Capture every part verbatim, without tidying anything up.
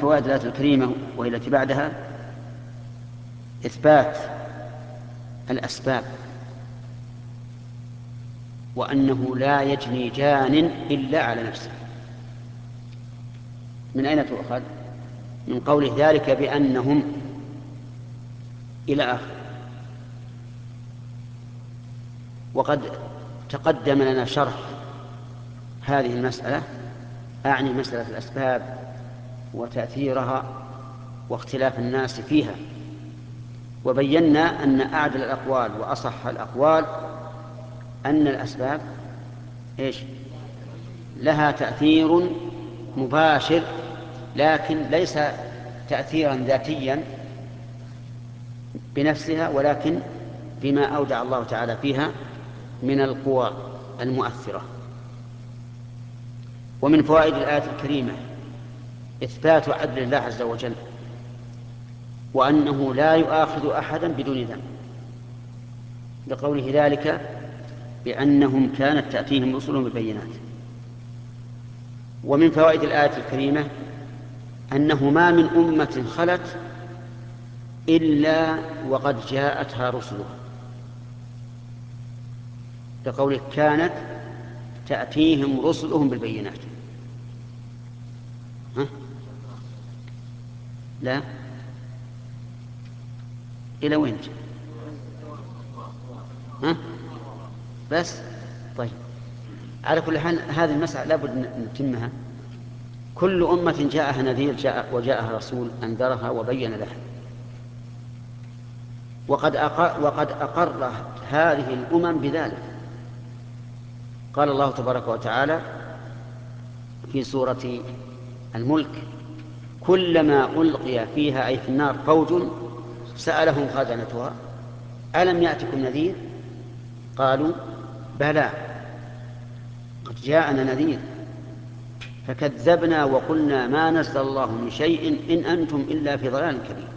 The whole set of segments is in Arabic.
فوائد الآية الكريمة وهي التي بعدها إثبات الأسباب، وأنه لا يجني جان إلا على نفسه. من أين تؤخذ؟ من قوله ذلك بأنهم إلى آخر. وقد تقدم لنا شرح هذه المسألة، أعني مسألة الأسباب وتأثيرها واختلاف الناس فيها، وبينا أن أعدل الأقوال وأصح الأقوال أن الأسباب إيش؟ لها تأثير مباشر، لكن ليس تأثيرا ذاتيا بنفسها، ولكن بما أودع الله تعالى فيها من القوى المؤثرة. ومن فوائد الآية الكريمة إثبات عدل الله عز وجل، وأنه لا يؤاخذ أحدا بدون ذنب، لقوله ذلك بأنهم كانت تأتيهم رسلهم بالبينات. ومن فوائد الآية الكريمة أنه ما من أمة خلت إلا وقد جاءتها رسلها، لقوله كانت تأتيهم رسلهم بالبينات. ها؟ لا، إلى وين؟ ها؟ بس طيب، على كل حال هذه المسألة لابد نتمها. كل أمة جاءها نذير جاء وجاءها رسول أنذرها وبين لها، وقد أقر, وقد أقر هذه الأمم بذلك. قال الله تبارك وتعالى في سورة الملك: كلما ألقي فيها أي في النار فوج سألهم خزنتها ألم يأتكم نذير قالوا بلى قد جاءنا نذير فكذبنا وقلنا ما نزل الله من شيء إن أنتم إلا في ضلال كبير.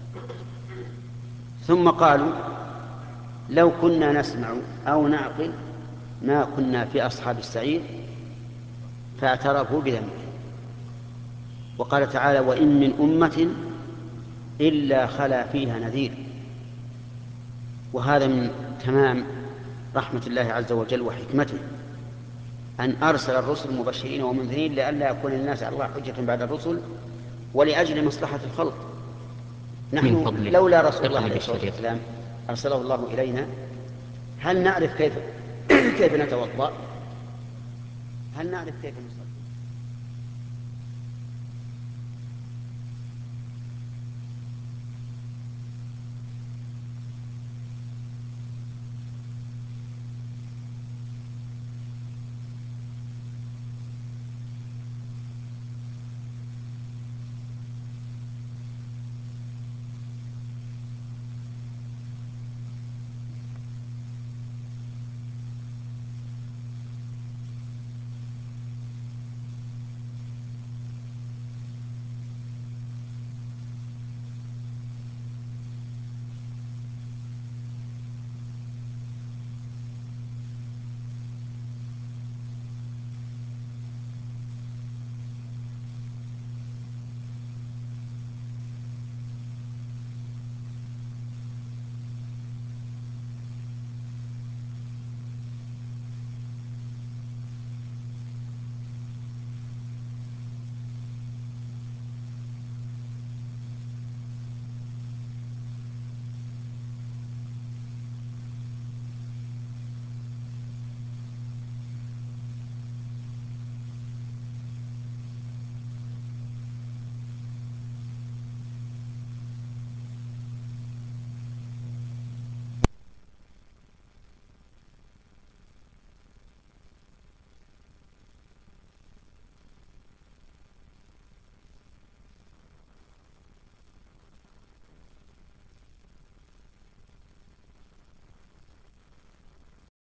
ثم قالوا لو كنا نسمع أو نعقل ما كنا في أصحاب السعير فاعترفوا بذنبهم. وقال تعالى: وإن من أمة إلا خلا فيها نذير. وهذا من تمام رحمة الله عز وجل وحكمته أن أرسل الرسل مبشرين ومنذرين لئلا يكون الناس على الله حجة بعد الرسل، ولأجل مصلحة الخلق. نحن لولا رسول الله عليه الصلاة والسلام أرسله الله إلينا هل نعرف كيف كيف نتوضأ؟ هل نعرف كيف نصلي؟